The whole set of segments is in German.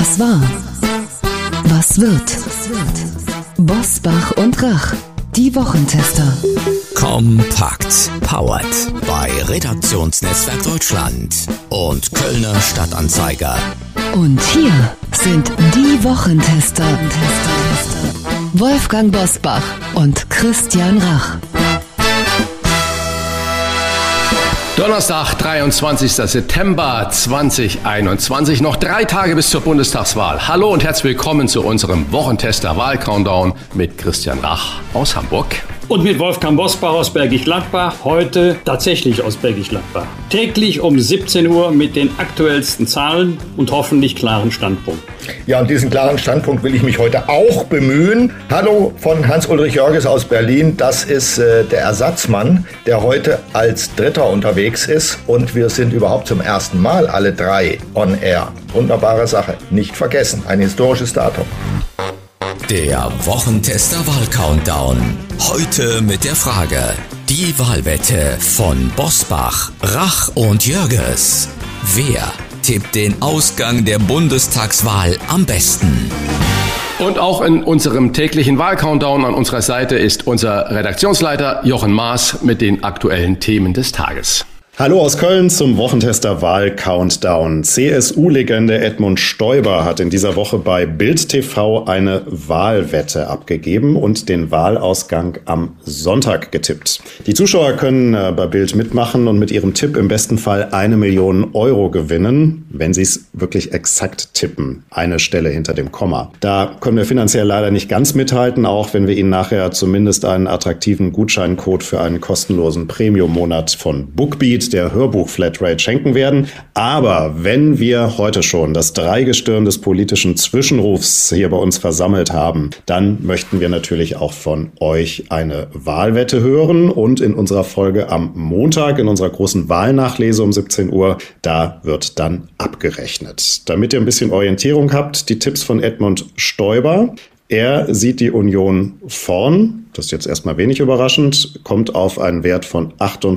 Was war? Was wird? Bosbach und Rach, die Wochentester. Kompakt. Powered bei Redaktionsnetzwerk Deutschland und Kölner Stadtanzeiger. Und hier sind die Wochentester. Wolfgang Bosbach und Christian Rach. Donnerstag, 23. September 2021. Noch 3 Tage bis zur Bundestagswahl. Hallo und herzlich willkommen zu unserem Wochentester Wahl-Countdown mit Christian Rach aus Hamburg. Und mit Wolfgang Bosbach aus Bergisch Gladbach, heute tatsächlich aus Bergisch Gladbach. Täglich um 17 Uhr mit den aktuellsten Zahlen und hoffentlich klaren Standpunkt. Ja, und diesen klaren Standpunkt will ich mich heute auch bemühen. Hallo von Hans-Ulrich Jörges aus Berlin. Das ist der Ersatzmann, der heute als Dritter unterwegs ist. Und wir sind überhaupt zum ersten Mal alle 3 on air. Wunderbare Sache. Nicht vergessen, ein historisches Datum. Der Wochentester Wahl-Countdown. Heute mit der Frage: Die Wahlwette von Bosbach, Rach und Jörges. Wer tippt den Ausgang der Bundestagswahl am besten? Und auch in unserem täglichen Wahl-Countdown an unserer Seite ist unser Redaktionsleiter Jochen Maas mit den aktuellen Themen des Tages. Hallo aus Köln zum Wochentester Wahl-Countdown. CSU-Legende Edmund Stoiber hat in dieser Woche bei Bild TV eine Wahlwette abgegeben und den Wahlausgang am Sonntag getippt. Die Zuschauer können bei Bild mitmachen und mit ihrem Tipp im besten Fall 1 Million Euro gewinnen, wenn sie es wirklich exakt tippen. Eine Stelle hinter dem Komma. Da können wir finanziell leider nicht ganz mithalten, auch wenn wir Ihnen nachher zumindest einen attraktiven Gutscheincode für einen kostenlosen Premium-Monat von Bookbeat, der Hörbuch-Flatrate, schenken werden. Aber wenn wir heute schon das Dreigestirn des politischen Zwischenrufs hier bei uns versammelt haben, dann möchten wir natürlich auch von euch eine Wahlwette hören. Und in unserer Folge am Montag, in unserer großen Wahlnachlese um 17 Uhr, da wird dann abgerechnet. Damit ihr ein bisschen Orientierung habt, die Tipps von Edmund Stoiber. Er sieht die Union vorn, das ist jetzt erstmal wenig überraschend, kommt auf einen Wert von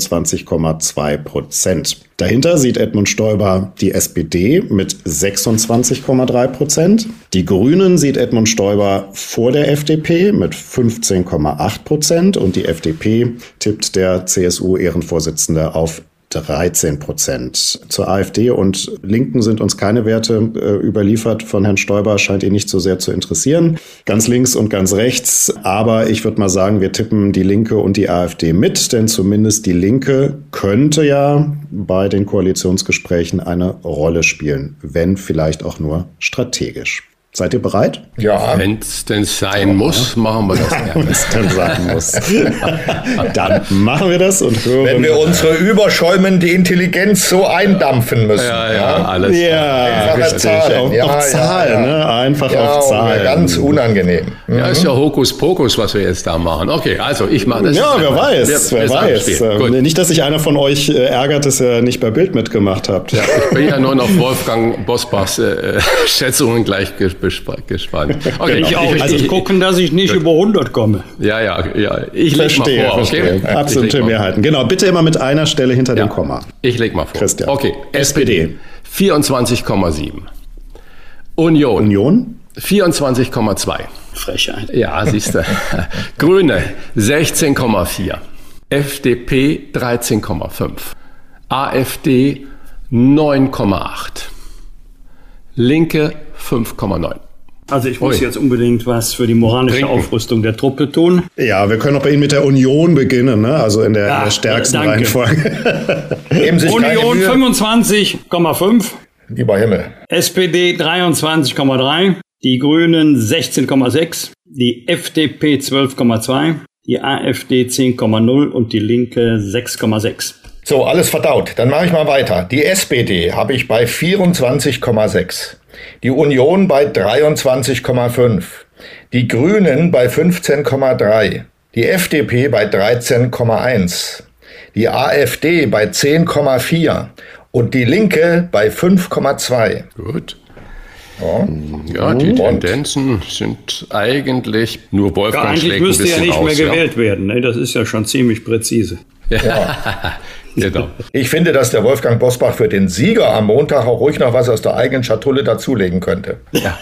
28,2%. Dahinter sieht Edmund Stoiber die SPD mit 26,3%. Die Grünen sieht Edmund Stoiber vor der FDP mit 15,8% und die FDP tippt der CSU-Ehrenvorsitzende auf 13%. Zur AfD und Linken sind uns keine Werte überliefert von Herrn Stoiber, scheint ihn nicht so sehr zu interessieren. Ganz links und ganz rechts, aber ich würde mal sagen, wir tippen die Linke und die AfD mit, denn zumindest die Linke könnte ja bei den Koalitionsgesprächen eine Rolle spielen, wenn vielleicht auch nur strategisch. Seid ihr bereit? Ja. Wenn es denn sein muss, machen wir das gerne. Wenn es denn sein muss. Dann machen wir das und hören. Wenn wir unsere überschäumende Intelligenz so eindampfen müssen. Ja, alles. Ja, richtig. Auf Zahlen, ne? Einfach auf Zahlen. Ganz unangenehm. Ja, ist ja Hokuspokus, was wir jetzt da machen. Okay, also ich mache das. Ja, wer weiß. Wir Gut. Nicht, dass sich einer von euch ärgert, dass ihr nicht bei Bild mitgemacht habt. Ja, ich bin ja nur noch Wolfgang Bosbachs Schätzungen gleich gespannt. Okay, ich auch. Also gucken, dass ich nicht über 100 komme. Ja. Ich leg mal vor. Okay? Absolute Mehrheiten. Genau, bitte immer mit einer Stelle hinter dem Komma. Ich leg mal vor. Christian. Okay, SPD 24,7. Union 24,2. Frechheit. Ja, siehst du. Grüne 16,4. FDP 13,5. AfD 9,8. Linke 5,9. Also ich muss jetzt unbedingt was für die moralische Aufrüstung der Truppe tun. Ja, wir können auch bei Ihnen mit der Union beginnen, ne? Also in der stärksten Reihenfolge. Union 25,5. Lieber Himmel. SPD 23,3. Die Grünen 16,6. Die FDP 12,2. Die AfD 10,0 und die Linke 6,6. So, alles verdaut. Dann mache ich mal weiter. Die SPD habe ich bei 24,6. Die Union bei 23,5. Die Grünen bei 15,3. Die FDP bei 13,1. Die AfD bei 10,4. Und die Linke bei 5,2. Gut. Ja, die Tendenzen sind eigentlich nur Wolfgang schlägt ein bisschen aus. Eigentlich müsste ja nicht mehr gewählt werden. Ne? Das ist ja schon ziemlich präzise. Ja. Genau. Ich finde, dass der Wolfgang Bosbach für den Sieger am Montag auch ruhig noch was aus der eigenen Schatulle dazulegen könnte. Ja.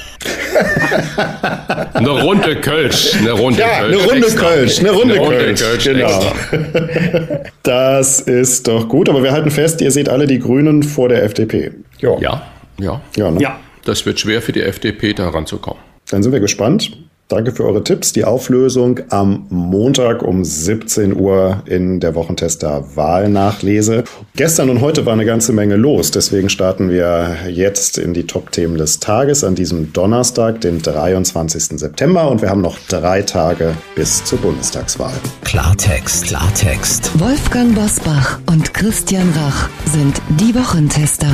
Eine Runde Kölsch. Eine Runde Kölsch. Genau. Das ist doch gut, aber wir halten fest, ihr seht alle die Grünen vor der FDP. Ja. Ne? Ja. Das wird schwer für die FDP, da ranzukommen. Dann sind wir gespannt. Danke für eure Tipps. Die Auflösung am Montag um 17 Uhr in der Wochentester Wahlnachlese. Gestern und heute war eine ganze Menge los. Deswegen starten wir jetzt in die Top-Themen des Tages an diesem Donnerstag, den 23. September. Und wir haben noch 3 Tage bis zur Bundestagswahl. Klartext. Wolfgang Bosbach und Christian Rach sind die Wochentester.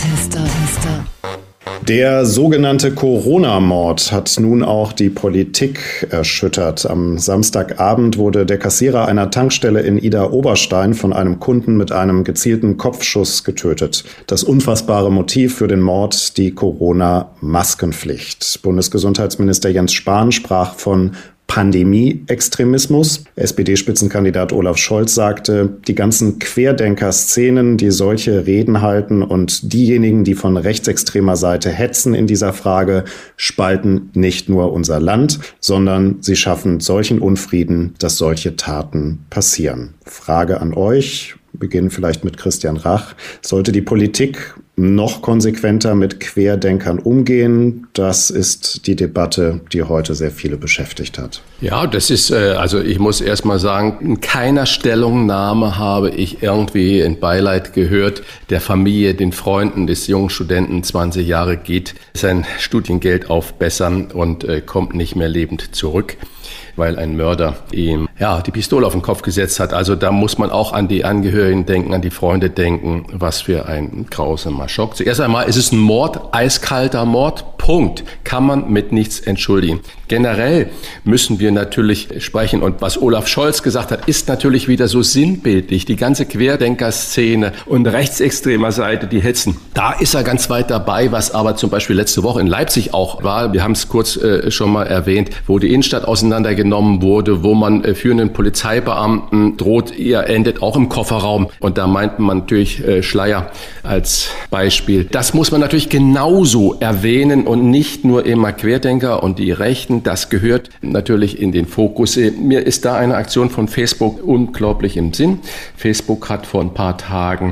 Der sogenannte Corona-Mord hat nun auch die Politik erschüttert. Am Samstagabend wurde der Kassierer einer Tankstelle in Idar-Oberstein von einem Kunden mit einem gezielten Kopfschuss getötet. Das unfassbare Motiv für den Mord, die Corona-Maskenpflicht. Bundesgesundheitsminister Jens Spahn sprach von Pandemie-Extremismus. SPD-Spitzenkandidat Olaf Scholz sagte, die ganzen Querdenker-Szenen, die solche Reden halten und diejenigen, die von rechtsextremer Seite hetzen in dieser Frage, spalten nicht nur unser Land, sondern sie schaffen solchen Unfrieden, dass solche Taten passieren. Frage an euch, beginnen vielleicht mit Christian Rach. Sollte die Politik noch konsequenter mit Querdenkern umgehen? Das ist die Debatte, die heute sehr viele beschäftigt hat. Ja, das ist, also ich muss erst mal sagen, in keiner Stellungnahme habe ich irgendwie ein Beileid gehört. Der Familie, den Freunden des jungen Studenten, 20 Jahre, geht sein Studiengeld aufbessern und kommt nicht mehr lebend zurück, weil ein Mörder ihm die Pistole auf den Kopf gesetzt hat. Also da muss man auch an die Angehörigen denken, an die Freunde denken. Was für ein grausamer Schock. Zuerst einmal ist es ein Mord, eiskalter Mord, Punkt. Kann man mit nichts entschuldigen. Generell müssen wir natürlich sprechen. Und was Olaf Scholz gesagt hat, ist natürlich wieder so sinnbildlich. Die ganze Querdenker-Szene und rechtsextremer Seite, die hetzen. Da ist er ganz weit dabei, was aber zum Beispiel letzte Woche in Leipzig auch war. Wir haben es kurz schon mal erwähnt, wo die Innenstadt auseinandergenommen wurde, wo man führenden Polizeibeamten droht, ihr endet auch im Kofferraum. Und da meint man natürlich Schleier als Beispiel. Das muss man natürlich genauso erwähnen und nicht nur immer Querdenker und die Rechten. Das gehört natürlich in den Fokus. Mir ist da eine Aktion von Facebook unglaublich im Sinn. Facebook hat vor ein paar Tagen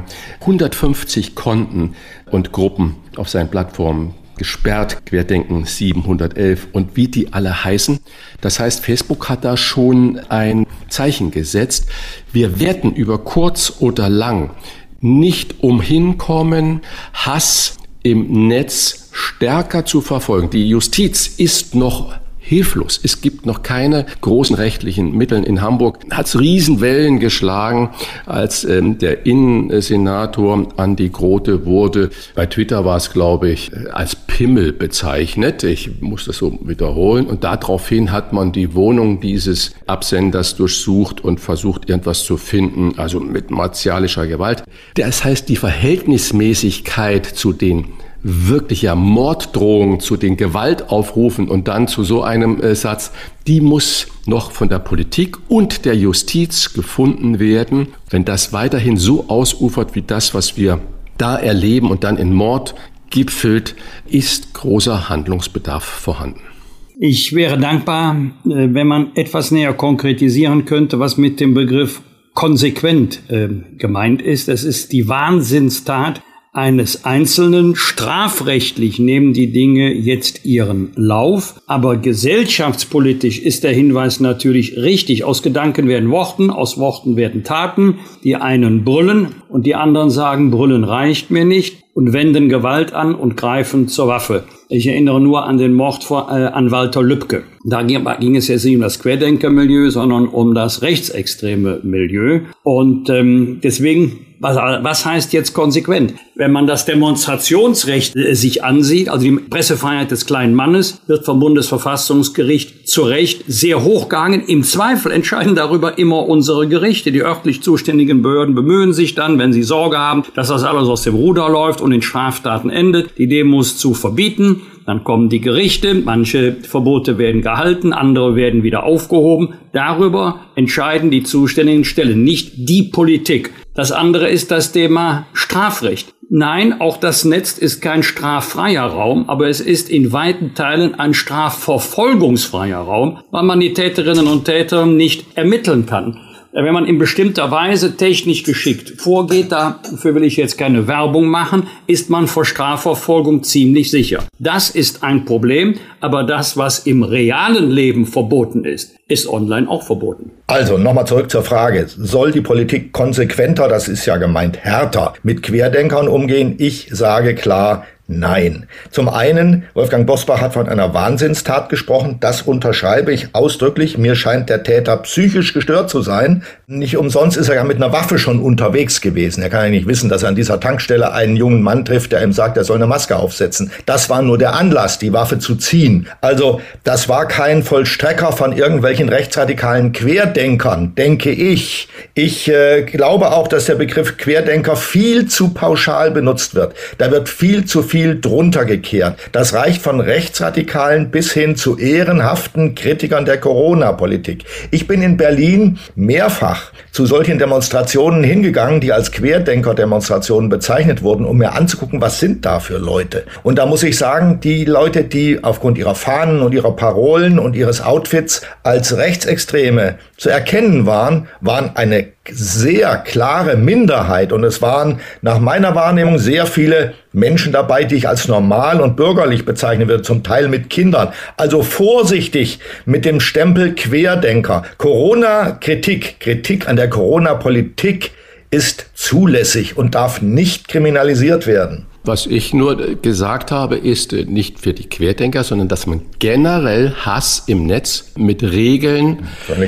150 Konten und Gruppen auf seinen Plattformen gesperrt, Querdenken 711 und wie die alle heißen. Das heißt, Facebook hat da schon ein Zeichen gesetzt. Wir werden über kurz oder lang nicht umhin kommen, Hass im Netz stärker zu verfolgen. Die Justiz ist noch hilflos. Es gibt noch keine großen rechtlichen Mittel. In Hamburg hat es Riesenwellen geschlagen, als der Innensenator Andi Grote wurde, bei Twitter war es, glaube ich, als Pimmel bezeichnet. Ich muss das so wiederholen. Und daraufhin hat man die Wohnung dieses Absenders durchsucht und versucht, irgendwas zu finden, also mit martialischer Gewalt. Das heißt, die Verhältnismäßigkeit zu den wirklicher Morddrohung, zu den Gewaltaufrufen und dann zu so einem Satz, die muss noch von der Politik und der Justiz gefunden werden. Wenn das weiterhin so ausufert wie das, was wir da erleben und dann in Mord gipfelt, ist großer Handlungsbedarf vorhanden. Ich wäre dankbar, wenn man etwas näher konkretisieren könnte, was mit dem Begriff konsequent gemeint ist. Es ist die Wahnsinnstat eines Einzelnen. Strafrechtlich nehmen die Dinge jetzt ihren Lauf, aber gesellschaftspolitisch ist der Hinweis natürlich richtig. Aus Gedanken werden Worten, aus Worten werden Taten. Die einen brüllen und die anderen sagen, brüllen reicht mir nicht und wenden Gewalt an und greifen zur Waffe. Ich erinnere nur an den Mord an Walter Lübcke. Da ging es jetzt nicht um das Querdenkermilieu, sondern um das rechtsextreme Milieu. Und deswegen, was heißt jetzt konsequent? Wenn man das Demonstrationsrecht sich ansieht, also die Pressefreiheit des kleinen Mannes, wird vom Bundesverfassungsgericht zu Recht sehr hoch gehangen. Im Zweifel entscheiden darüber immer unsere Gerichte. Die örtlich zuständigen Behörden bemühen sich dann, wenn sie Sorge haben, dass das alles aus dem Ruder läuft und in Straftaten endet, die Demos zu verbieten. Dann kommen die Gerichte, manche Verbote werden gehalten, andere werden wieder aufgehoben. Darüber entscheiden die zuständigen Stellen, nicht die Politik. Das andere ist das Thema Strafrecht. Nein, auch das Netz ist kein straffreier Raum, aber es ist in weiten Teilen ein strafverfolgungsfreier Raum, weil man die Täterinnen und Täter nicht ermitteln kann. Wenn man in bestimmter Weise technisch geschickt vorgeht, dafür will ich jetzt keine Werbung machen, ist man vor Strafverfolgung ziemlich sicher. Das ist ein Problem, aber das, was im realen Leben verboten ist online auch verboten. Also nochmal zurück zur Frage. Soll die Politik konsequenter, das ist ja gemeint härter, mit Querdenkern umgehen? Ich sage klar, nein. Zum einen, Wolfgang Bosbach hat von einer Wahnsinnstat gesprochen. Das unterschreibe ich ausdrücklich. Mir scheint der Täter psychisch gestört zu sein. Nicht umsonst ist er ja mit einer Waffe schon unterwegs gewesen. Er kann ja nicht wissen, dass er an dieser Tankstelle einen jungen Mann trifft, der ihm sagt, er soll eine Maske aufsetzen. Das war nur der Anlass, die Waffe zu ziehen. Also das war kein Vollstrecker von irgendwelchen rechtsradikalen Querdenkern, denke ich. Ich glaube auch, dass der Begriff Querdenker viel zu pauschal benutzt wird. Da wird viel zu viel drunter gekehrt. Das reicht von Rechtsradikalen bis hin zu ehrenhaften Kritikern der Corona-Politik. Ich bin in Berlin mehrfach zu solchen Demonstrationen hingegangen, die als Querdenker-Demonstrationen bezeichnet wurden, um mir anzugucken, was sind da für Leute. Und da muss ich sagen, die Leute, die aufgrund ihrer Fahnen und ihrer Parolen und ihres Outfits als Rechtsextreme zu erkennen waren eine sehr klare Minderheit. Und es waren nach meiner Wahrnehmung sehr viele Menschen dabei, die ich als normal und bürgerlich bezeichnen würde, zum Teil mit Kindern. Also vorsichtig mit dem Stempel Querdenker. Kritik an der Corona-Politik ist zulässig und darf nicht kriminalisiert werden. Was ich nur gesagt habe, ist nicht für die Querdenker, sondern dass man generell Hass im Netz mit Regeln,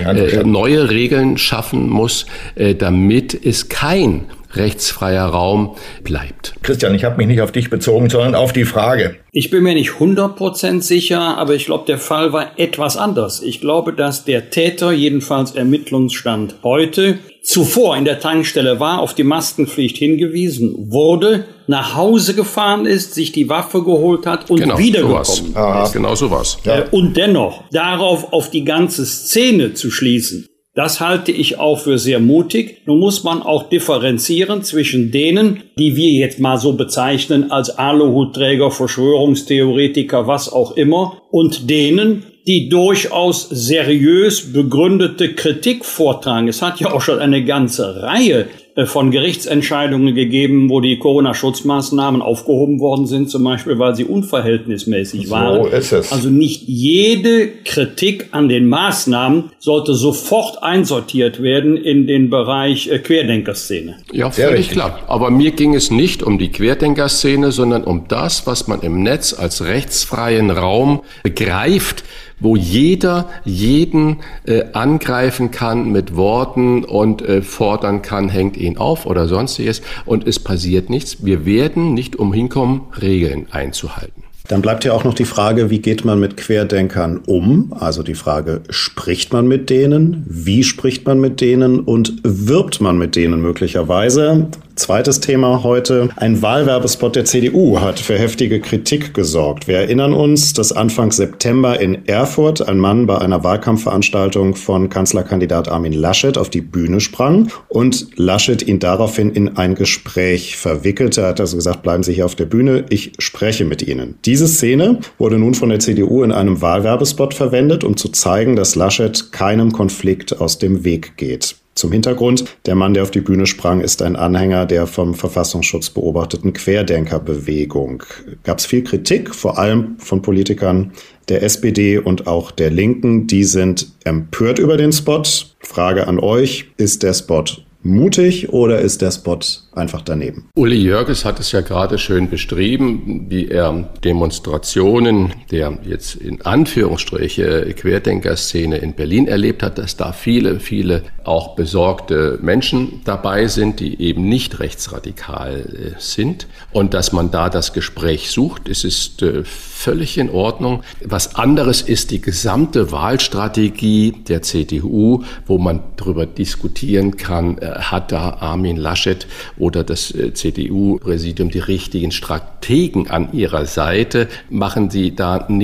neue Regeln schaffen muss, damit es kein rechtsfreier Raum bleibt. Christian, ich habe mich nicht auf dich bezogen, sondern auf die Frage. Ich bin mir nicht 100% sicher, aber ich glaube, der Fall war etwas anders. Ich glaube, dass der Täter, jedenfalls Ermittlungsstand heute, zuvor in der Tankstelle war, auf die Maskenpflicht hingewiesen wurde, nach Hause gefahren ist, sich die Waffe geholt hat und wiedergekommen ist. Genau sowas. Ja. Und dennoch darauf auf die ganze Szene zu schließen, das halte ich auch für sehr mutig. Nun muss man auch differenzieren zwischen denen, die wir jetzt mal so bezeichnen als Aluhutträger, Verschwörungstheoretiker, was auch immer, und denen, die durchaus seriös begründete Kritik vortragen. Es hat ja auch schon eine ganze Reihe von Gerichtsentscheidungen gegeben, wo die Corona-Schutzmaßnahmen aufgehoben worden sind, zum Beispiel, weil sie unverhältnismäßig waren. So ist es. Also nicht jede Kritik an den Maßnahmen sollte sofort einsortiert werden in den Bereich Querdenkerszene. Ja, völlig klar. Aber mir ging es nicht um die Querdenkerszene, sondern um das, was man im Netz als rechtsfreien Raum begreift, wo jeder jeden angreifen kann mit Worten und fordern kann, hängt ihn auf oder sonstiges. Und es passiert nichts. Wir werden nicht umhin kommen, Regeln einzuhalten. Dann bleibt ja auch noch die Frage, wie geht man mit Querdenkern um? Also die Frage, spricht man mit denen? Wie spricht man mit denen? Und wirbt man mit denen möglicherweise? Zweites Thema heute. Ein Wahlwerbespot der CDU hat für heftige Kritik gesorgt. Wir erinnern uns, dass Anfang September in Erfurt ein Mann bei einer Wahlkampfveranstaltung von Kanzlerkandidat Armin Laschet auf die Bühne sprang und Laschet ihn daraufhin in ein Gespräch verwickelte. Er hat also gesagt, bleiben Sie hier auf der Bühne, ich spreche mit Ihnen. Diese Szene wurde nun von der CDU in einem Wahlwerbespot verwendet, um zu zeigen, dass Laschet keinem Konflikt aus dem Weg geht. Zum Hintergrund, der Mann, der auf die Bühne sprang, ist ein Anhänger der vom Verfassungsschutz beobachteten Querdenkerbewegung. Gab es viel Kritik, vor allem von Politikern der SPD und auch der Linken. Die sind empört über den Spot. Frage an euch, ist der Spot mutig oder ist der Spot einfach daneben? Uli Jörges hat es ja gerade schön beschrieben, wie er Demonstrationen der jetzt in Anführungsstriche Querdenkerszene in Berlin erlebt hat, dass da viele auch besorgte Menschen dabei sind, die eben nicht rechtsradikal sind und dass man da das Gespräch sucht. Es ist völlig in Ordnung. Was anderes ist die gesamte Wahlstrategie der CDU, wo man darüber diskutieren kann, hat da Armin Laschet oder das CDU-Präsidium die richtigen Strategen an ihrer Seite? Machen sie da nicht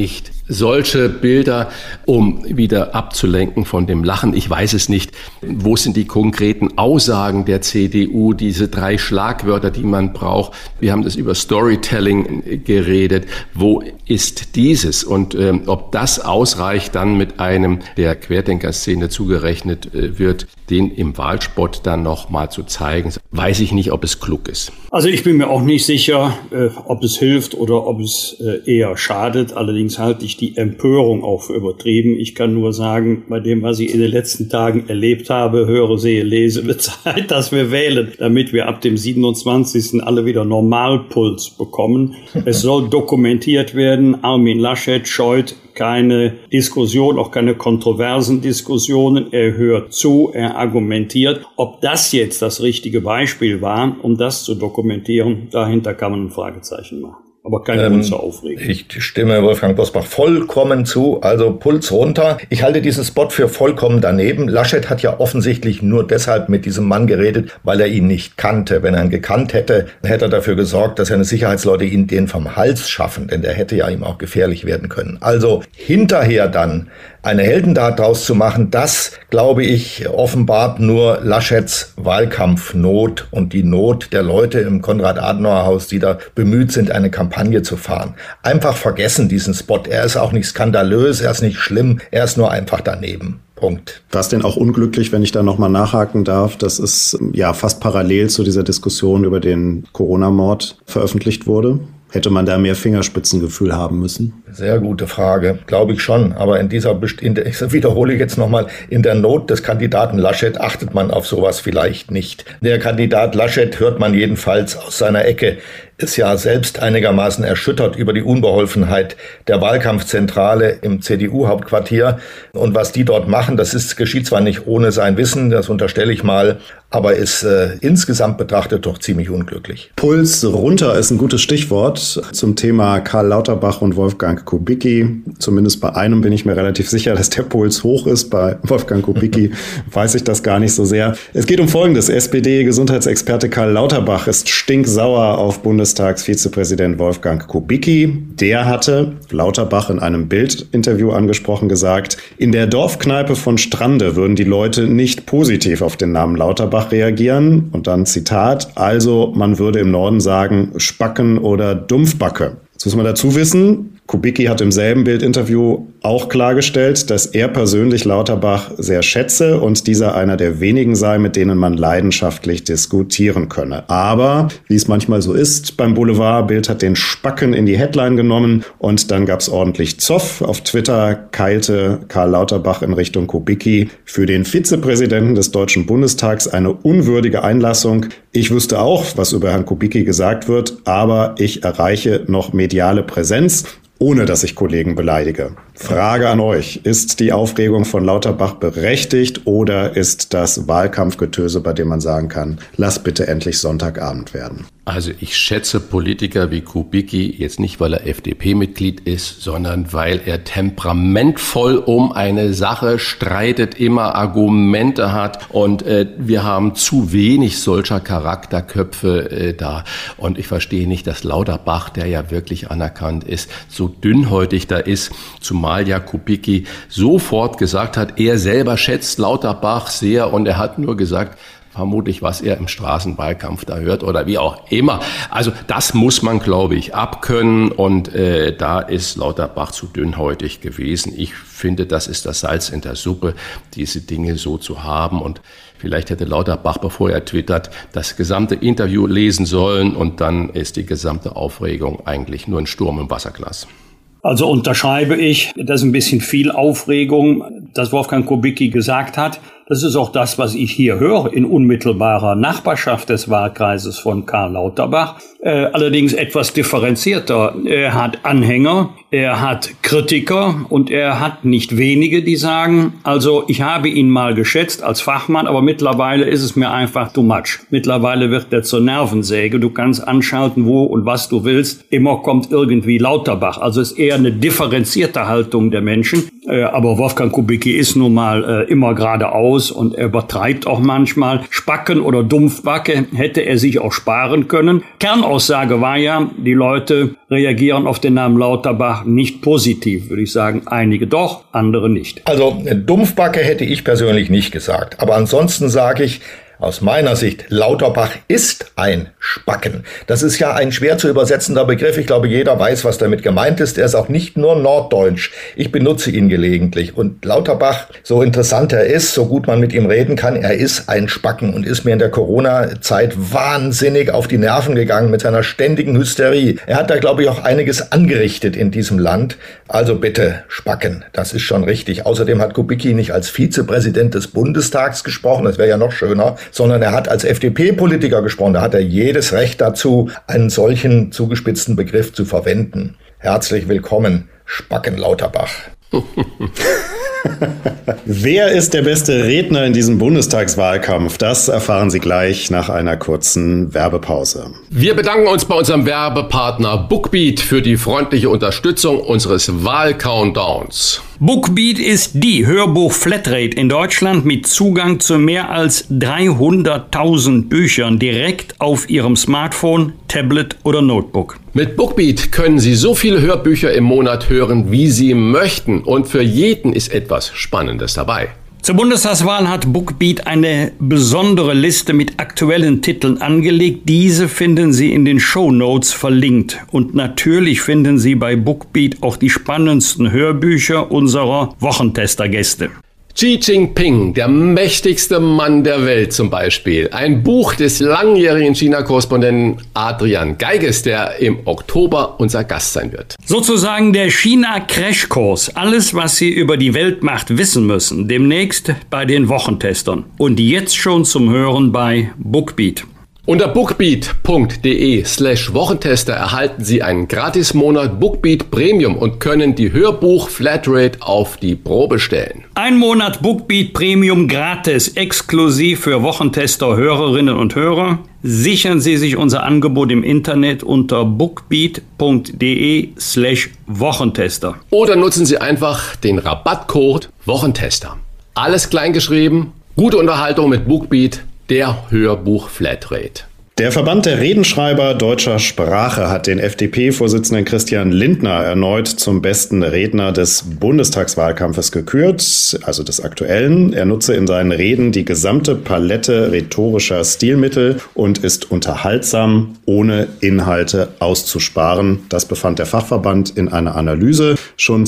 solche Bilder, um wieder abzulenken von dem Lachen. Ich weiß es nicht. Wo sind die konkreten Aussagen der CDU, diese 3 Schlagwörter, die man braucht? Wir haben das über Storytelling geredet. Wo ist dieses? Und ob das ausreicht, dann mit einem der Querdenker-Szene zugerechnet wird, den im Wahlspot dann noch mal zu zeigen, weiß ich nicht, ob es klug ist. Also ich bin mir auch nicht sicher, ob es hilft oder ob es eher schadet. Allerdings halte ich die Empörung auch für übertrieben. Ich kann nur sagen, bei dem, was ich in den letzten Tagen erlebt habe, höre, sehe, lese, wird Zeit, dass wir wählen, damit wir ab dem 27. alle wieder Normalpuls bekommen. Es soll dokumentiert werden. Armin Laschet scheut keine Diskussion, auch keine kontroversen Diskussionen. Er hört zu, er argumentiert. Ob das jetzt das richtige Beispiel war, um das zu dokumentieren, dahinter kann man ein Fragezeichen machen. Aber kein Grund zur Aufregung. Ich stimme Wolfgang Bosbach vollkommen zu, also Puls runter. Ich halte diesen Spot für vollkommen daneben. Laschet hat ja offensichtlich nur deshalb mit diesem Mann geredet, weil er ihn nicht kannte. Wenn er ihn gekannt hätte, hätte er dafür gesorgt, dass seine Sicherheitsleute ihn den vom Hals schaffen, denn der hätte ja ihm auch gefährlich werden können. Also hinterher dann eine Heldentat draus zu machen, das, glaube ich, offenbart nur Laschets Wahlkampfnot und die Not der Leute im Konrad-Adenauer-Haus, die da bemüht sind, eine Kampagne zu fahren. Einfach vergessen diesen Spot. Er ist auch nicht skandalös, er ist nicht schlimm, er ist nur einfach daneben. Punkt. War es denn auch unglücklich, wenn ich da nochmal nachhaken darf, dass es ja fast parallel zu dieser Diskussion über den Corona-Mord veröffentlicht wurde? Hätte man da mehr Fingerspitzengefühl haben müssen? Sehr gute Frage, glaube ich schon. Aber ich wiederhole jetzt nochmal, in der Not des Kandidaten Laschet achtet man auf sowas vielleicht nicht. Der Kandidat Laschet, hört man jedenfalls aus seiner Ecke, ist ja selbst einigermaßen erschüttert über die Unbeholfenheit der Wahlkampfzentrale im CDU-Hauptquartier. Und was die dort machen, geschieht zwar nicht ohne sein Wissen, das unterstelle ich mal, aber ist insgesamt betrachtet doch ziemlich unglücklich. Puls runter ist ein gutes Stichwort zum Thema Karl Lauterbach und Wolfgang Kubicki. Zumindest bei einem bin ich mir relativ sicher, dass der Puls hoch ist. Bei Wolfgang Kubicki weiß ich das gar nicht so sehr. Es geht um Folgendes. SPD-Gesundheitsexperte Karl Lauterbach ist stinksauer auf Bundestagsvizepräsident Wolfgang Kubicki. Der hatte Lauterbach in einem Bild-Interview angesprochen gesagt, in der Dorfkneipe von Strande würden die Leute nicht positiv auf den Namen Lauterbach reagieren. Und dann Zitat, also man würde im Norden sagen Spacken oder Dumpfbacke. Jetzt muss man dazu wissen, Kubicki hat im selben Bildinterview auch klargestellt, dass er persönlich Lauterbach sehr schätze und dieser einer der wenigen sei, mit denen man leidenschaftlich diskutieren könne. Aber, wie es manchmal so ist beim Boulevard, Bild hat den Spacken in die Headline genommen und dann gab's ordentlich Zoff. Auf Twitter keilte Karl Lauterbach in Richtung Kubicki für den Vizepräsidenten des Deutschen Bundestags eine unwürdige Einlassung. Ich wüsste auch, was über Herrn Kubicki gesagt wird, aber ich erreiche noch mediale Präsenz, ohne dass ich Kollegen beleidige. Frage an euch, ist die Aufregung von Lauterbach berechtigt oder ist das Wahlkampfgetöse, bei dem man sagen kann, lass bitte endlich Sonntagabend werden? Also ich schätze Politiker wie Kubicki jetzt nicht, weil er FDP-Mitglied ist, sondern weil er temperamentvoll um eine Sache streitet, immer Argumente hat und wir haben zu wenig solcher Charakterköpfe da. Und ich verstehe nicht, dass Lauterbach, der ja wirklich anerkannt ist, so dünnhäutig da ist, zumal ja Kubicki sofort gesagt hat, er selber schätzt Lauterbach sehr und er hat nur gesagt, vermutlich, was er im Straßenwahlkampf da hört oder wie auch immer. Also das muss man, glaube ich, abkönnen und da ist Lauterbach zu dünnhäutig gewesen. Ich finde, das ist das Salz in der Suppe, diese Dinge so zu haben und vielleicht hätte Lauterbach, bevor er twittert, das gesamte Interview lesen sollen und dann ist die gesamte Aufregung eigentlich nur ein Sturm im Wasserglas. Also unterschreibe ich, das ist ein bisschen viel Aufregung, das Wolfgang Kubicki gesagt hat. Das ist auch das, was ich hier höre, in unmittelbarer Nachbarschaft des Wahlkreises von Karl Lauterbach. Allerdings etwas differenzierter. Er hat Anhänger, er hat Kritiker und er hat nicht wenige, die sagen, also ich habe ihn mal geschätzt als Fachmann, aber mittlerweile ist es mir einfach too much. Mittlerweile wird er zur Nervensäge. Du kannst anschalten, wo und was du willst. Immer kommt irgendwie Lauterbach. Also es ist eher eine differenzierte Haltung der Menschen. Aber Wolfgang Kubicki ist nun mal immer geradeaus und er übertreibt auch manchmal. Spacken oder Dumpfbacke hätte er sich auch sparen können. Kernaussage war ja, die Leute reagieren auf den Namen Lauterbach nicht positiv, würde ich sagen. Einige doch, andere nicht. Also Dumpfbacke hätte ich persönlich nicht gesagt. Aber ansonsten sage ich, aus meiner Sicht, Lauterbach ist ein Spacken. Das ist ja ein schwer zu übersetzender Begriff. Ich glaube, jeder weiß, was damit gemeint ist. Er ist auch nicht nur norddeutsch. Ich benutze ihn gelegentlich. Und Lauterbach, so interessant er ist, so gut man mit ihm reden kann, er ist ein Spacken und ist mir in der Corona-Zeit wahnsinnig auf die Nerven gegangen mit seiner ständigen Hysterie. Er hat da, glaube ich, auch einiges angerichtet in diesem Land. Also bitte, Spacken, das ist schon richtig. Außerdem hat Kubicki nicht als Vizepräsident des Bundestags gesprochen, das wäre ja noch schöner, sondern er hat als FDP-Politiker gesprochen. Da hat er jedes Recht dazu, einen solchen zugespitzten Begriff zu verwenden. Herzlich willkommen, Spacken Lauterbach. Wer ist der beste Redner in diesem Bundestagswahlkampf? Das erfahren Sie gleich nach einer kurzen Werbepause. Wir bedanken uns bei unserem Werbepartner Bookbeat für die freundliche Unterstützung unseres Wahl-Countdowns. Bookbeat ist die Hörbuch-Flatrate in Deutschland mit Zugang zu mehr als 300.000 Büchern direkt auf Ihrem Smartphone, Tablet oder Notebook. Mit Bookbeat können Sie so viele Hörbücher im Monat hören, wie Sie möchten. Und für jeden ist etwas Spannendes dabei. Zur Bundestagswahl hat Bookbeat eine besondere Liste mit aktuellen Titeln angelegt. Diese finden Sie in den Shownotes verlinkt. Und natürlich finden Sie bei Bookbeat auch die spannendsten Hörbücher unserer Wochentester-Gäste. Xi Jinping, der mächtigste Mann der Welt zum Beispiel. Ein Buch des langjährigen China-Korrespondenten Adrian Geiges, der im Oktober unser Gast sein wird. Sozusagen der China-Crashkurs. Alles, was Sie über die Weltmacht wissen müssen. Demnächst bei den Wochentestern. Und jetzt schon zum Hören bei Bookbeat. Unter bookbeat.de/Wochentester erhalten Sie einen Gratismonat Bookbeat Premium und können die Hörbuch Flatrate auf die Probe stellen. Ein Monat Bookbeat Premium gratis, exklusiv für Wochentester, Hörerinnen und Hörer. Sichern Sie sich unser Angebot im Internet unter bookbeat.de/Wochentester. Oder nutzen Sie einfach den Rabattcode Wochentester. Alles kleingeschrieben, gute Unterhaltung mit Bookbeat. Der Hörbuch Flatrate. Der Verband der Redenschreiber deutscher Sprache hat den FDP-Vorsitzenden Christian Lindner erneut zum besten Redner des Bundestagswahlkampfes gekürt, also des aktuellen. Er nutze in seinen Reden die gesamte Palette rhetorischer Stilmittel und ist unterhaltsam, ohne Inhalte auszusparen. Das befand der Fachverband in einer Analyse. Schon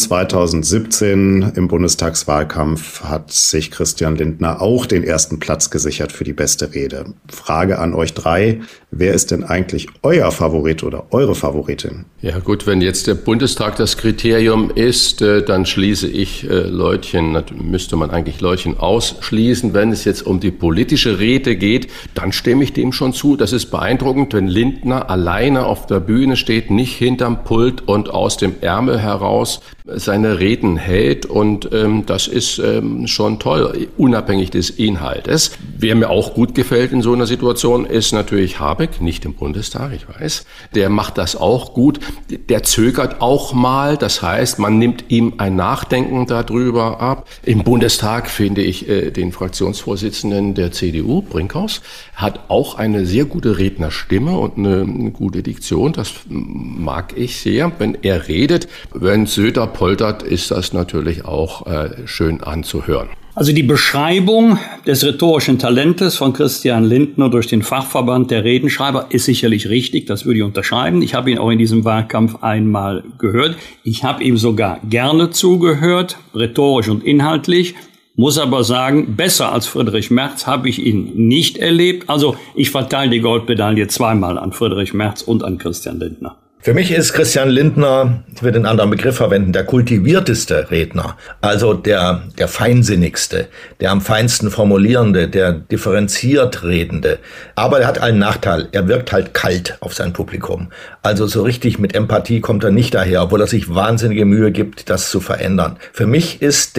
2017 im Bundestagswahlkampf hat sich Christian Lindner auch den ersten Platz gesichert für die beste Rede. Frage an euch drei. Wer ist denn eigentlich euer Favorit oder eure Favoritin? Ja gut, wenn jetzt der Bundestag das Kriterium ist, dann schließe ich Leutchen, müsste man eigentlich Leutchen ausschließen. Wenn es jetzt um die politische Rede geht, dann stimme ich dem schon zu. Das ist beeindruckend, wenn Lindner alleine auf der Bühne steht, nicht hinterm Pult und aus dem Ärmel heraus seine Reden hält. Und das ist schon toll, unabhängig des Inhaltes. Wer mir auch gut gefällt in so einer Situation, ist natürlich Habeck, nicht im Bundestag, ich weiß. Der macht das auch gut. Der zögert auch mal. Das heißt, man nimmt ihm ein Nachdenken darüber ab. Im Bundestag finde ich den Fraktionsvorsitzenden der CDU, Brinkhaus, hat auch eine sehr gute Rednerstimme und eine gute Diktion. Das mag ich sehr. Wenn er redet, wenn Söder poltert, ist das natürlich auch schön anzuhören. Also die Beschreibung des rhetorischen Talentes von Christian Lindner durch den Fachverband der Redenschreiber ist sicherlich richtig, das würde ich unterschreiben. Ich habe ihn auch in diesem Wahlkampf einmal gehört. Ich habe ihm sogar gerne zugehört, rhetorisch und inhaltlich. Muss aber sagen, besser als Friedrich Merz habe ich ihn nicht erlebt. Also ich verteile die Goldmedaille zweimal an Friedrich Merz und an Christian Lindner. Für mich ist Christian Lindner, ich will den anderen Begriff verwenden, der kultivierteste Redner. Also der feinsinnigste, der am feinsten formulierende, der differenziert redende. Aber er hat einen Nachteil, er wirkt halt kalt auf sein Publikum. Also so richtig mit Empathie kommt er nicht daher, obwohl er sich wahnsinnige Mühe gibt, das zu verändern. Für mich ist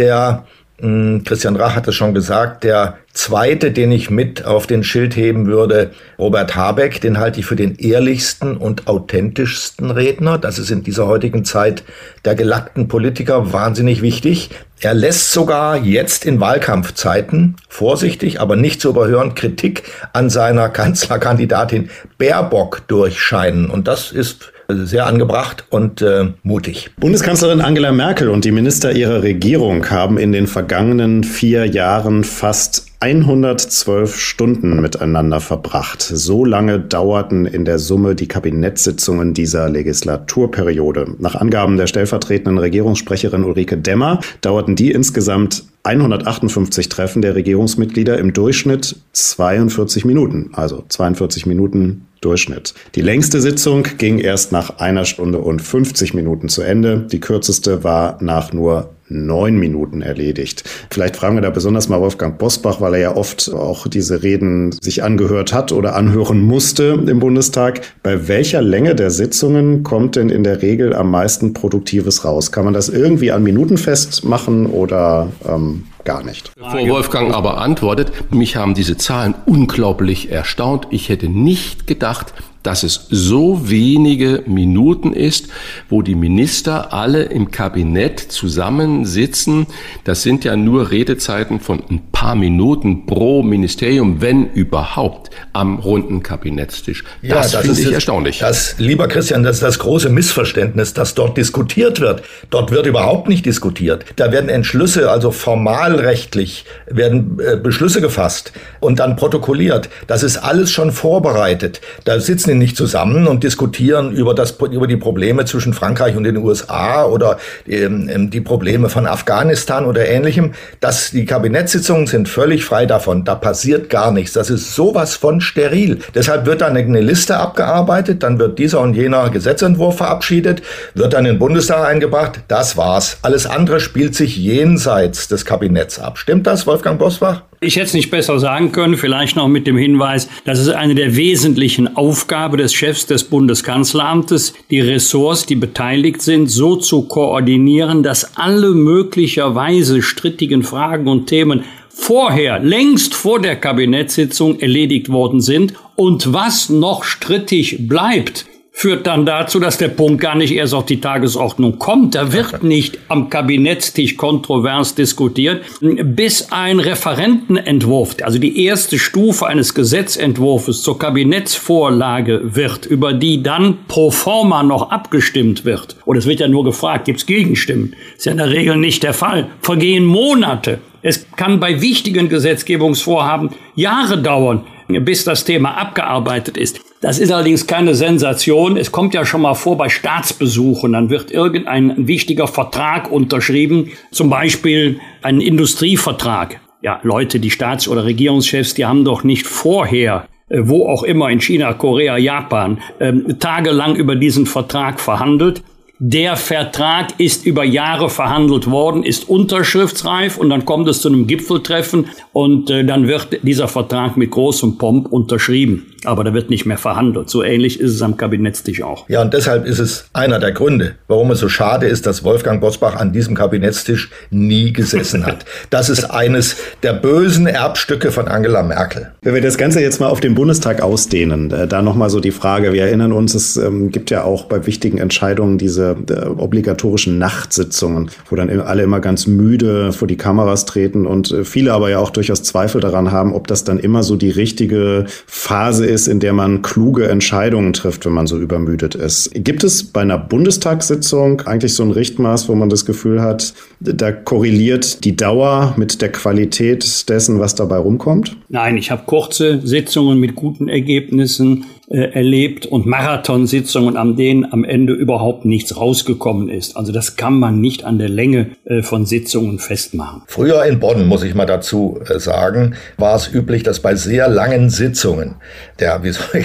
Christian Rach hat es schon gesagt, der zweite, den ich mit auf den Schild heben würde, Robert Habeck, den halte ich für den ehrlichsten und authentischsten Redner. Das ist in dieser heutigen Zeit der gelackten Politiker wahnsinnig wichtig. Er lässt sogar jetzt in Wahlkampfzeiten, vorsichtig, aber nicht zu überhören, Kritik an seiner Kanzlerkandidatin Baerbock durchscheinen. Und das ist sehr angebracht und mutig. Bundeskanzlerin Angela Merkel und die Minister ihrer Regierung haben in den vergangenen 4 Jahren fast 112 Stunden miteinander verbracht. So lange dauerten in der Summe die Kabinettssitzungen dieser Legislaturperiode. Nach Angaben der stellvertretenden Regierungssprecherin Ulrike Demmer dauerten die insgesamt 158 Treffen der Regierungsmitglieder im Durchschnitt 42 Minuten, also 42 Minuten Durchschnitt. Die längste Sitzung ging erst nach 1 Stunde und 50 Minuten zu Ende. Die kürzeste war nach nur 9 Minuten erledigt. Vielleicht fragen wir da besonders mal Wolfgang Bosbach, weil er ja oft auch diese Reden sich angehört hat oder anhören musste im Bundestag. Bei welcher Länge der Sitzungen kommt denn in der Regel am meisten Produktives raus? Kann man das irgendwie an Minuten festmachen oder gar nicht? Bevor Wolfgang aber antwortet, mich haben diese Zahlen unglaublich erstaunt. Ich hätte nicht gedacht, dass es so wenige Minuten ist, wo die Minister alle im Kabinett zusammensitzen. Das sind ja nur Redezeiten von ein paar Minuten pro Ministerium, wenn überhaupt, am runden Kabinettstisch. Das finde ich erstaunlich. Lieber Christian, das ist das große Missverständnis, dass dort diskutiert wird. Dort wird überhaupt nicht diskutiert. Da werden Entschlüsse, also formalrechtlich, werden Beschlüsse gefasst und dann protokolliert. Das ist alles schon vorbereitet. Da sitzen die nicht zusammen und diskutieren über die Probleme zwischen Frankreich und den USA oder die Probleme von Afghanistan oder Ähnlichem. Die Kabinettssitzungen sind völlig frei davon. Da passiert gar nichts. Das ist sowas von steril. Deshalb wird dann eine Liste abgearbeitet, dann wird dieser und jener Gesetzentwurf verabschiedet, wird dann in den Bundestag eingebracht. Das war's. Alles andere spielt sich jenseits des Kabinetts ab. Stimmt das, Wolfgang Bosbach? Ich hätte es nicht besser sagen können, vielleicht noch mit dem Hinweis, das ist eine der wesentlichen Aufgaben des Chefs des Bundeskanzleramtes, die Ressorts, die beteiligt sind, so zu koordinieren, dass alle möglicherweise strittigen Fragen und Themen vorher, längst vor der Kabinettssitzung erledigt worden sind. Und was noch strittig bleibt, führt dann dazu, dass der Punkt gar nicht erst auf die Tagesordnung kommt. Da wird nicht am Kabinettstisch kontrovers diskutiert, bis ein Referentenentwurf, also die erste Stufe eines Gesetzentwurfs zur Kabinettsvorlage wird, über die dann pro forma noch abgestimmt wird. Und es wird ja nur gefragt, gibt es Gegenstimmen? Ist ja in der Regel nicht der Fall. Vergehen Monate. Es kann bei wichtigen Gesetzgebungsvorhaben Jahre dauern, bis das Thema abgearbeitet ist. Das ist allerdings keine Sensation. Es kommt ja schon mal vor bei Staatsbesuchen. Dann wird irgendein wichtiger Vertrag unterschrieben, zum Beispiel ein Industrievertrag. Ja, Leute, die Staats- oder Regierungschefs, die haben doch nicht vorher, wo auch immer in China, Korea, Japan, tagelang über diesen Vertrag verhandelt. Der Vertrag ist über Jahre verhandelt worden, ist unterschriftsreif und dann kommt es zu einem Gipfeltreffen und dann wird dieser Vertrag mit großem Pomp unterschrieben. Aber da wird nicht mehr verhandelt. So ähnlich ist es am Kabinettstisch auch. Ja, und deshalb ist es einer der Gründe, warum es so schade ist, dass Wolfgang Bosbach an diesem Kabinettstisch nie gesessen hat. Das ist eines der bösen Erbstücke von Angela Merkel. Wenn wir das Ganze jetzt mal auf den Bundestag ausdehnen, da nochmal so die Frage, wir erinnern uns, es gibt ja auch bei wichtigen Entscheidungen diese obligatorischen Nachtsitzungen, wo dann alle immer ganz müde vor die Kameras treten und viele aber ja auch durchaus Zweifel daran haben, ob das dann immer so die richtige Phase ist, in der man kluge Entscheidungen trifft, wenn man so übermüdet ist. Gibt es bei einer Bundestagssitzung eigentlich so ein Richtmaß, wo man das Gefühl hat, da korreliert die Dauer mit der Qualität dessen, was dabei rumkommt? Nein, ich habe kurze Sitzungen mit guten Ergebnissen erlebt und Marathonsitzungen, an denen am Ende überhaupt nichts rausgekommen ist. Also das kann man nicht an der Länge von Sitzungen festmachen. Früher in Bonn, muss ich mal dazu sagen, war es üblich, dass bei sehr langen Sitzungen der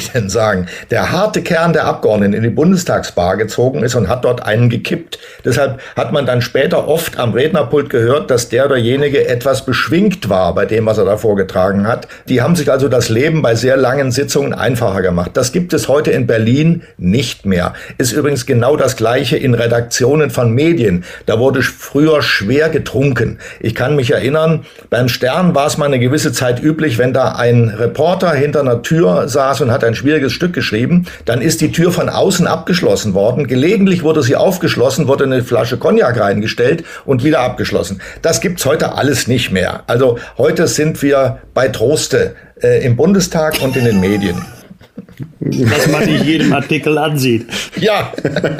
harte Kern der Abgeordneten in die Bundestagsbar gezogen ist und hat dort einen gekippt. Deshalb hat man dann später oft am Rednerpult gehört, dass der oder jenige etwas beschwingt war bei dem, was er da vorgetragen hat. Die haben sich also das Leben bei sehr langen Sitzungen einfacher gemacht. Das gibt es heute in Berlin nicht mehr. Ist übrigens genau das Gleiche in Redaktionen von Medien. Da wurde früher schwer getrunken. Ich kann mich erinnern, beim Stern war es mal eine gewisse Zeit üblich, wenn da ein Reporter hinter einer Tür saß und hat ein schwieriges Stück geschrieben, dann ist die Tür von außen abgeschlossen worden. Gelegentlich wurde sie aufgeschlossen, wurde eine Flasche Cognac reingestellt und wieder abgeschlossen. Das gibt's heute alles nicht mehr. Also heute sind wir bei Troste im Bundestag und in den Medien. Dass man nicht jeden Artikel ansieht. Ja.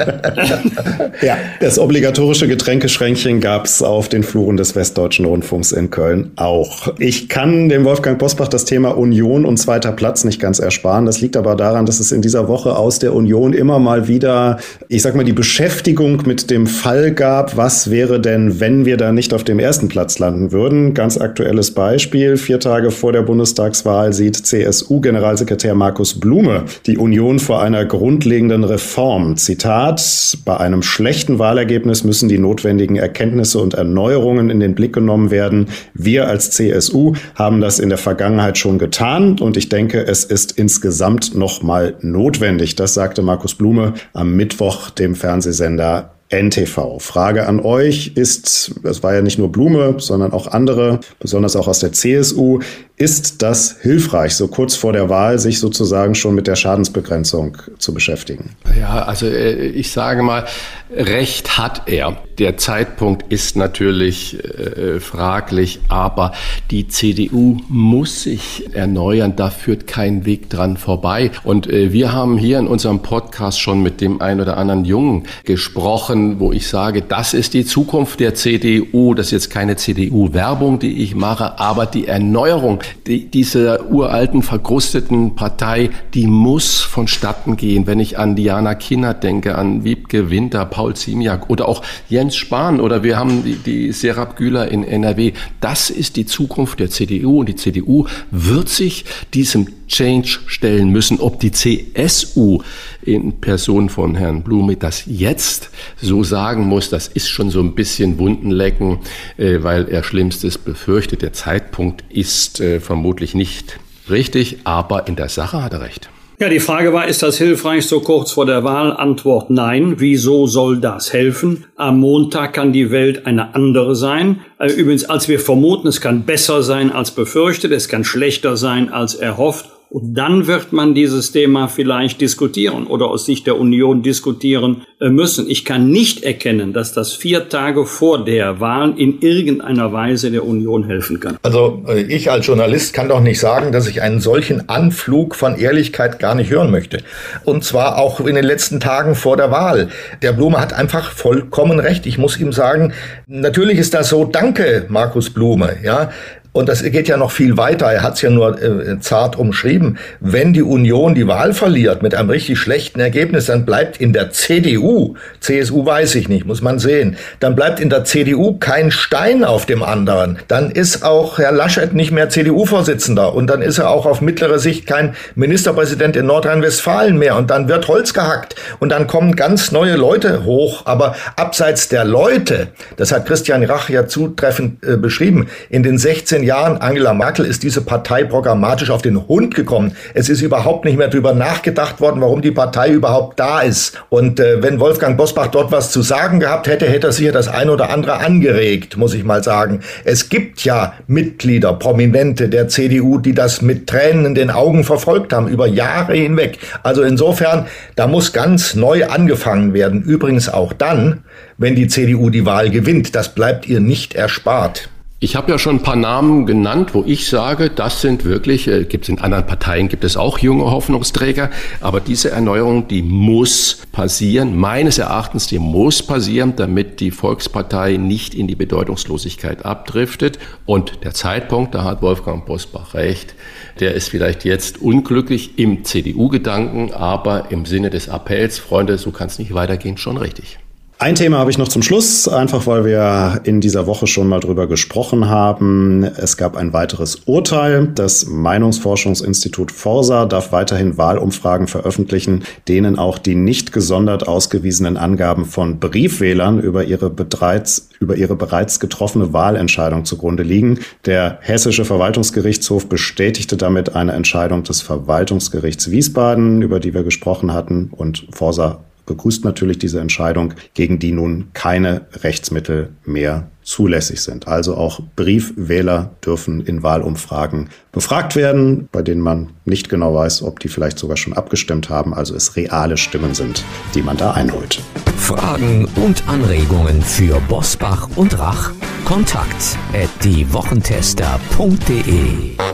Ja, das obligatorische Getränkeschränkchen gab es auf den Fluren des Westdeutschen Rundfunks in Köln auch. Ich kann dem Wolfgang Bosbach das Thema Union und zweiter Platz nicht ganz ersparen. Das liegt aber daran, dass es in dieser Woche aus der Union immer mal wieder, ich sag mal, die Beschäftigung mit dem Fall gab. Was wäre denn, wenn wir da nicht auf dem ersten Platz landen würden? Ganz aktuelles Beispiel. 4 Tage vor der Bundestagswahl sieht CSU-Generalsekretär Markus Blume die Union vor einer grundlegenden Reform. Zitat: Bei einem schlechten Wahlergebnis müssen die notwendigen Erkenntnisse und Erneuerungen in den Blick genommen werden. Wir als CSU haben das in der Vergangenheit schon getan und ich denke, es ist insgesamt nochmal notwendig. Das sagte Markus Blume am Mittwoch dem Fernsehsender NTV. Frage an euch ist, es war ja nicht nur Blume, sondern auch andere, besonders auch aus der CSU, ist das hilfreich, so kurz vor der Wahl sich sozusagen schon mit der Schadensbegrenzung zu beschäftigen? Ja, also ich sage mal, Recht hat er. Der Zeitpunkt ist natürlich fraglich, aber die CDU muss sich erneuern, da führt kein Weg dran vorbei. Und wir haben hier in unserem Podcast schon mit dem ein oder anderen Jungen gesprochen, wo ich sage, das ist die Zukunft der CDU. Das ist jetzt keine CDU-Werbung, die ich mache, aber die Erneuerung dieser uralten, verkrusteten Partei, die muss vonstatten gehen. Wenn ich an Diana Kinnert denke, an Wiebke Winter, Paul Ziemiak oder auch Jens Spahn oder wir haben die Serap Güler in NRW. Das ist die Zukunft der CDU und die CDU wird sich diesem Change stellen müssen. Ob die CSU in Person von Herrn Blume das jetzt so sagen muss, das ist schon so ein bisschen Wundenlecken, weil er Schlimmstes befürchtet. Der Zeitpunkt ist vermutlich nicht richtig, aber in der Sache hat er recht. Ja, die Frage war, ist das hilfreich so kurz vor der Wahl? Antwort nein. Wieso soll das helfen? Am Montag kann die Welt eine andere sein. Übrigens, als wir vermuten, es kann besser sein als befürchtet, es kann schlechter sein als erhofft. Und dann wird man dieses Thema vielleicht diskutieren oder aus Sicht der Union diskutieren müssen. Ich kann nicht erkennen, dass das 4 Tage vor der Wahl in irgendeiner Weise der Union helfen kann. Also ich als Journalist kann doch nicht sagen, dass ich einen solchen Anflug von Ehrlichkeit gar nicht hören möchte. Und zwar auch in den letzten Tagen vor der Wahl. Der Blume hat einfach vollkommen recht. Ich muss ihm sagen, natürlich ist das so, danke Markus Blume, ja. Und das geht ja noch viel weiter. Er hat es ja nur zart umschrieben. Wenn die Union die Wahl verliert mit einem richtig schlechten Ergebnis, dann bleibt in der CDU, CSU weiß ich nicht, muss man sehen, dann bleibt in der CDU kein Stein auf dem anderen. Dann ist auch Herr Laschet nicht mehr CDU-Vorsitzender und dann ist er auch auf mittlere Sicht kein Ministerpräsident in Nordrhein-Westfalen mehr und dann wird Holz gehackt und dann kommen ganz neue Leute hoch. Aber abseits der Leute, das hat Christian Rach ja zutreffend beschrieben, in den 16 Jahren Angela Merkel ist diese Partei programmatisch auf den Hund gekommen. Es ist überhaupt nicht mehr drüber nachgedacht worden, warum die Partei überhaupt da ist. Und wenn Wolfgang Bosbach dort was zu sagen gehabt hätte, hätte er sicher das ein oder andere angeregt, muss ich mal sagen. Es gibt ja Mitglieder, Prominente der CDU, die das mit Tränen in den Augen verfolgt haben, über Jahre hinweg. Also insofern, da muss ganz neu angefangen werden. Übrigens auch dann, wenn die CDU die Wahl gewinnt. Das bleibt ihr nicht erspart. Ich habe ja schon ein paar Namen genannt, wo ich sage, das sind wirklich, gibt es in anderen Parteien, gibt es auch junge Hoffnungsträger, aber diese Erneuerung, die muss passieren, meines Erachtens, die muss passieren, damit die Volkspartei nicht in die Bedeutungslosigkeit abdriftet. Und der Zeitpunkt, da hat Wolfgang Bosbach recht, der ist vielleicht jetzt unglücklich im CDU-Gedanken, aber im Sinne des Appells, Freunde, so kann es nicht weitergehen, schon richtig. Ein Thema habe ich noch zum Schluss, einfach weil wir in dieser Woche schon mal drüber gesprochen haben. Es gab ein weiteres Urteil. Das Meinungsforschungsinstitut Forsa darf weiterhin Wahlumfragen veröffentlichen, denen auch die nicht gesondert ausgewiesenen Angaben von Briefwählern über ihre bereits getroffene Wahlentscheidung zugrunde liegen. Der Hessische Verwaltungsgerichtshof bestätigte damit eine Entscheidung des Verwaltungsgerichts Wiesbaden, über die wir gesprochen hatten, und Forsa begrüßt natürlich diese Entscheidung, gegen die nun keine Rechtsmittel mehr zulässig sind. Also auch Briefwähler dürfen in Wahlumfragen befragt werden, bei denen man nicht genau weiß, ob die vielleicht sogar schon abgestimmt haben, also es reale Stimmen sind, die man da einholt. Fragen und Anregungen für Bosbach und Rach? Kontakt@diewochentester.de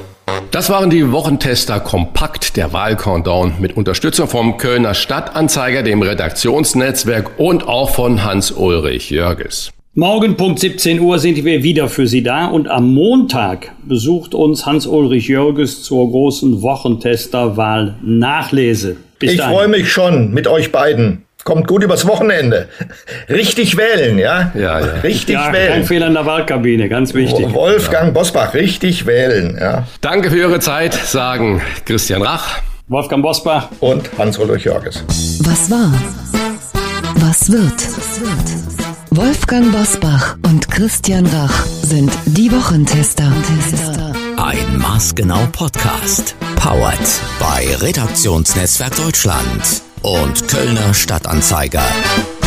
Das waren die Wochentester kompakt, der Wahl-Countdown mit Unterstützung vom Kölner Stadtanzeiger, dem Redaktionsnetzwerk und auch von Hans-Ulrich Jörges. Morgen Punkt 17 Uhr sind wir wieder für Sie da und am Montag besucht uns Hans-Ulrich Jörges zur großen Wochentester-Wahl-Nachlese. Ich freue mich schon mit euch beiden. Kommt gut übers Wochenende. Richtig wählen, ja? Ja. Richtig wählen. Kein Fehler in der Wahlkabine, ganz wichtig. Wolfgang Bosbach, richtig wählen, ja. Danke für Ihre Zeit, sagen Christian Rach, Wolfgang Bosbach und Hans-Ulrich Jörges. Was war? Was wird? Wolfgang Bosbach und Christian Rach sind die Wochentester. Ein maßgenau Podcast. Powered bei Redaktionsnetzwerk Deutschland und Kölner Stadtanzeiger.